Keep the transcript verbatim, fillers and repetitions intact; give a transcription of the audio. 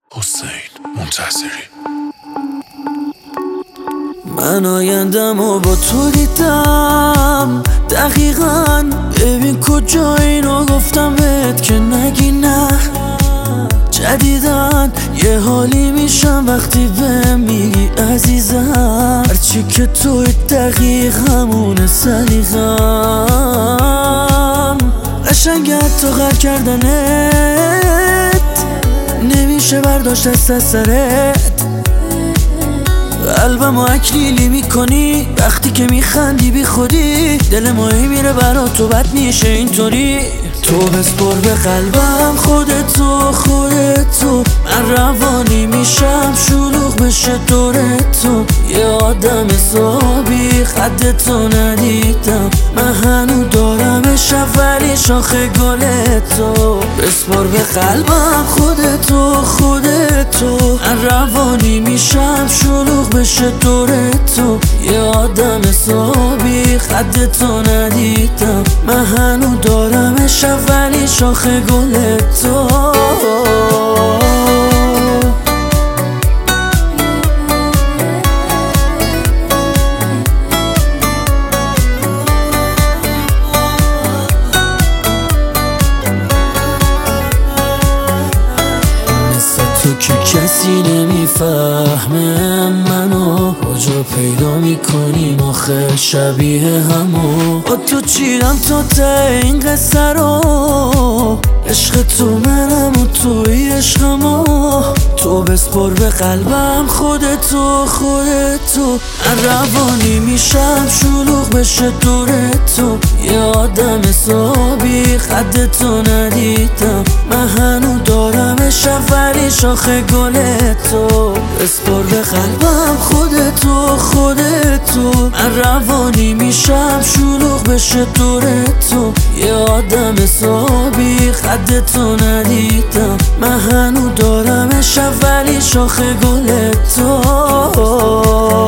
حسین منتصری. من آیندم و با تو دیدم دقیقاً، ببین کجا اینو گفتم بهت که نگی نه. جدیدن یه حالی میشم وقتی بهم میگی عزیزم، هرچی که توی دقیق همونه سلیقم. قشنگه حتی غر کردنت نمیشه برداشت از سرت. قلبمو اکلیلی میکنی وقتی که میخندی بی خودی، دل ماهی میره برا تو بد میشه اینطوری. تو بسپر به قلبم خودتو خودتو، من روانی میشم شلوغ بشه دور تو. یه آدم حسابی خدتو ندیدم، من هنو دارمش اولی شاخ گلتو. بسپر به قلبم خودتو خودتو، من روانی میشم شلوغ بشه دور تو. یه آدم حسابی خدتو ندیدم، من هنو دارمش اولی شاخ گلتو. تو که کسی نمیفهمه منو، کجا پیدا میکنیم آخه شبیه همو. با تو چیرم تا ته این قصه رو، عشق تو منم و توی عشقمو. تو بسپر به قلبم خودتو خودتو، من روانی میشم شلوغ بشه دور تو. یه آدم حسابی خدتو ندیدم، من هنو دارمش اولی شاخ گلتو. بسپر به قلبم خودتو خودتو، من روانی میشم شلوغ بشه دور تو. یه آدم حسابی خدتو ندیدم، من هنو دارمش اولی شاخ گلتو.